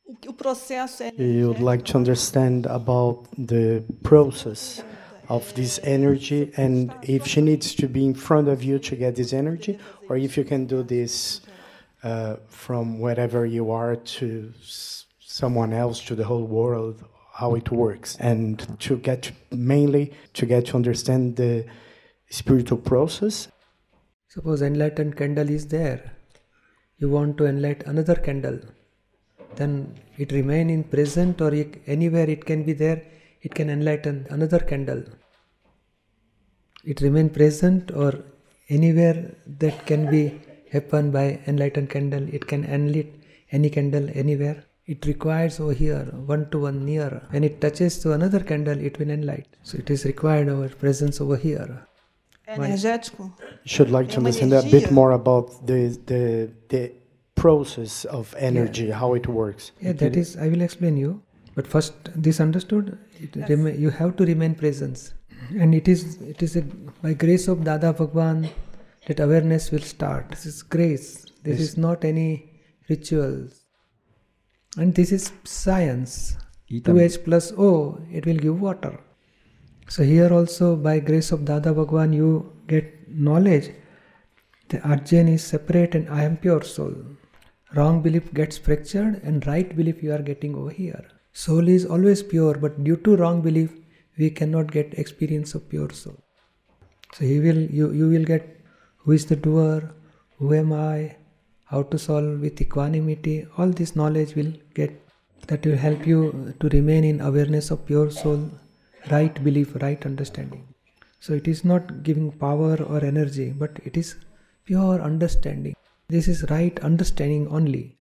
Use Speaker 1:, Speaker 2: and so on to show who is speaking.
Speaker 1: o processo
Speaker 2: You would like to
Speaker 1: energético.
Speaker 2: understand about the process of this energy, and if she needs to be in front of you to get this energy, or if you can do this from wherever you are to someone else, to the whole world, how it works, and to get mainly to get to understand the spiritual process.
Speaker 3: Suppose enlightened candle is there. You want to enlighten another candle. Then it remain in present, or anywhere it can be there, it can enlighten another candle. It remain present, or anywhere that can be happen by enlightened candle, it can enlight any candle anywhere. It requires over here, one to one near. When it touches to another candle, it will enlight. So it is required our presence over here.
Speaker 1: Energético?
Speaker 2: You should like to understand a bit more about the process of energy, how it works.
Speaker 3: Yeah, that is, I will explain you. But first, this understood, you have to remain presence. And it is by grace of Dada Bhagwan that awareness will start. This is grace. This is not any rituals. And this is science. 2H plus O, it will give water. So here also by grace of Dada Bhagwan you get knowledge that Arjan is separate and I am pure soul. Wrong belief gets fractured and right belief you are getting over here. Soul is always pure, but due to wrong belief we cannot get experience of pure soul. So you will get who is the doer, who am I, how to solve with equanimity. All this knowledge will get, that will help you to remain in awareness of pure soul, right belief, right understanding. So it is not giving power or energy, but it is pure understanding. This is right understanding only.